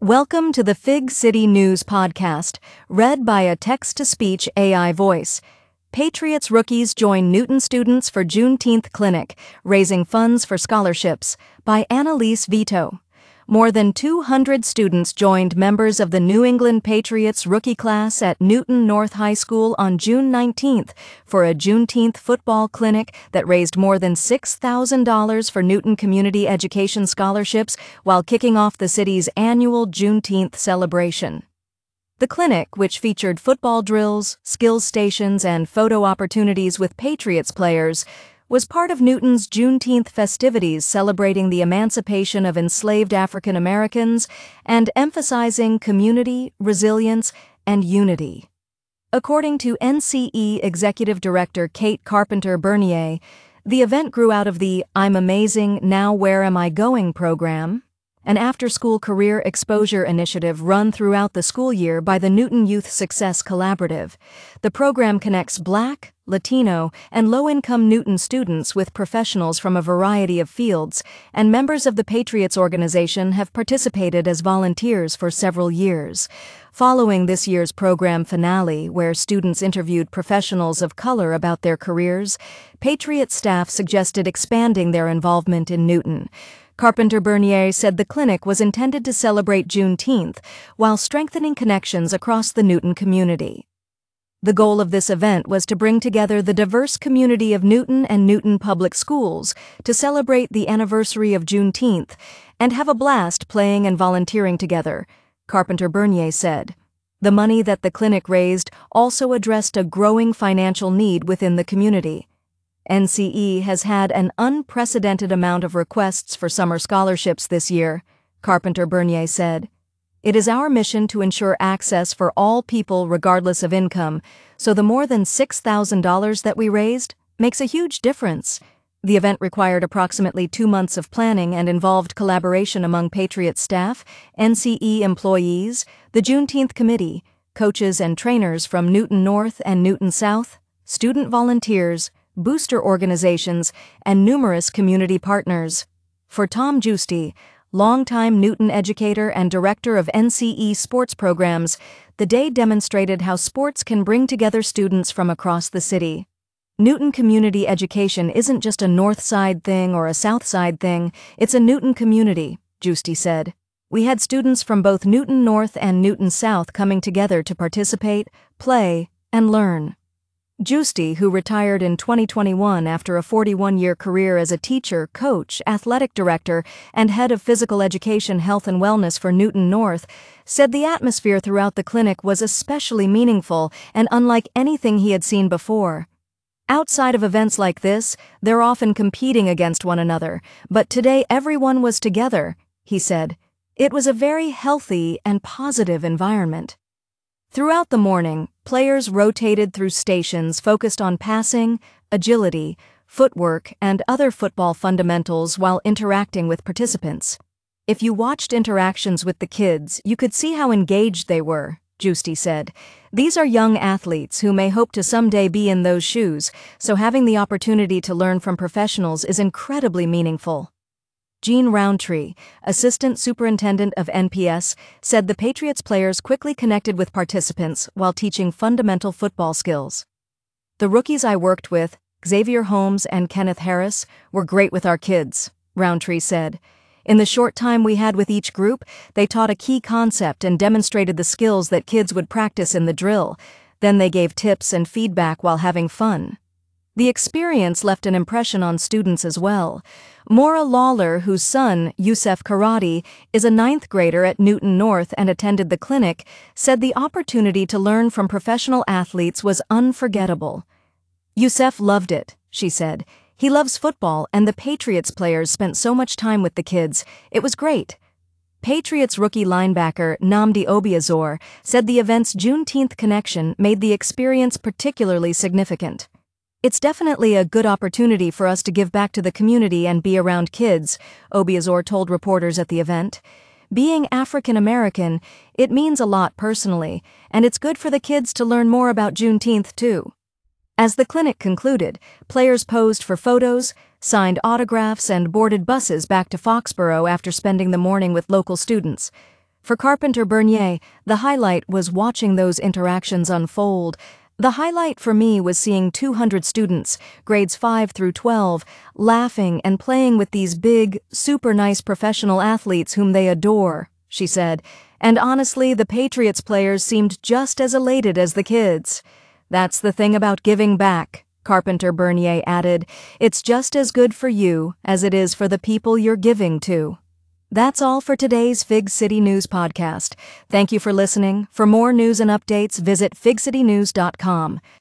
Welcome to the Fig City News podcast, read by a text-to-speech AI voice. Patriots rookies join Newton students for Juneteenth Clinic, raising funds for scholarships, by Annalise Vito. More than 200 students joined members of the New England Patriots rookie class at Newton North High School on June 19th for a Juneteenth football clinic that raised more than $6,000 for Newton community education scholarships while kicking off the city's annual Juneteenth celebration. The clinic, which featured football drills, skills stations, and photo opportunities with Patriots players, was part of Newton's Juneteenth festivities celebrating the emancipation of enslaved African Americans and emphasizing community, resilience, and unity. According to NCE Executive Director Kate Carpenter Bernier, the event grew out of the I'm Amazing, Now Where Am I Going program, an after-school career exposure initiative run throughout the school year by the Newton Youth Success Collaborative. The program connects Black, Latino, and low-income Newton students with professionals from a variety of fields, and members of the Patriots organization have participated as volunteers for several years. Following this year's program finale, where students interviewed professionals of color about their careers, Patriots staff suggested expanding their involvement in Newton. Carpenter Bernier said the clinic was intended to celebrate Juneteenth while strengthening connections across the Newton community. The goal of this event was to bring together the diverse community of Newton and Newton Public Schools to celebrate the anniversary of Juneteenth and have a blast playing and volunteering together, Carpenter Bernier said. The money that the clinic raised also addressed a growing financial need within the community. NCE has had an unprecedented amount of requests for summer scholarships this year, Carpenter Bernier said. It is our mission to ensure access for all people regardless of income, so the more than $6,000 that we raised makes a huge difference. The event required approximately 2 months of planning and involved collaboration among Patriot staff, NCE employees, the Juneteenth Committee, coaches and trainers from Newton North and Newton South, student volunteers, booster organizations, and numerous community partners. For Tom Giusti, longtime Newton educator and director of NCE sports programs, the day demonstrated how sports can bring together students from across the city. Newton community education isn't just a North Side thing or a South Side thing, it's a Newton community, Giusti said. We had students from both Newton North and Newton South coming together to participate, play, and learn. Giusti, who retired in 2021 after a 41-year career as a teacher, coach, athletic director, and head of physical education, health, and wellness for Newton North, said the atmosphere throughout the clinic was especially meaningful and unlike anything he had seen before. Outside of events like this, they're often competing against one another, but today everyone was together, he said. It was a very healthy and positive environment. Throughout the morning, players rotated through stations focused on passing, agility, footwork, and other football fundamentals while interacting with participants. If you watched interactions with the kids, you could see how engaged they were, Giusti said. These are young athletes who may hope to someday be in those shoes, so having the opportunity to learn from professionals is incredibly meaningful. Gene Roundtree, assistant superintendent of NPS, said the Patriots players quickly connected with participants while teaching fundamental football skills. The rookies I worked with, Xavier Holmes and Kenneth Harris, were great with our kids, Roundtree said. In the short time we had with each group, they taught a key concept and demonstrated the skills that kids would practice in the drill. Then they gave tips and feedback while having fun. The experience left an impression on students as well. Maura Lawler, whose son, Youssef Karate, is a 9th grader at Newton North and attended the clinic, said the opportunity to learn from professional athletes was unforgettable. Youssef loved it, she said. He loves football, and the Patriots players spent so much time with the kids. It was great. Patriots rookie linebacker Nnamdi Obiazor said the event's Juneteenth connection made the experience particularly significant. It's definitely a good opportunity for us to give back to the community and be around kids, Obiazor told reporters at the event. Being African American, it means a lot personally, and it's good for the kids to learn more about Juneteenth too. As the clinic concluded, players posed for photos, signed autographs, and boarded buses back to Foxborough after spending the morning with local students. For Carpenter Bernier, the highlight was watching those interactions unfold. The highlight for me was seeing 200 students, grades 5 through 12, laughing and playing with these big, super nice professional athletes whom they adore, she said. And honestly, the Patriots players seemed just as elated as the kids. That's the thing about giving back, Carpenter Bernier added. It's just as good for you as it is for the people you're giving to. That's all for today's Fig City News podcast. Thank you for listening. For more news and updates, visit figcitynews.com.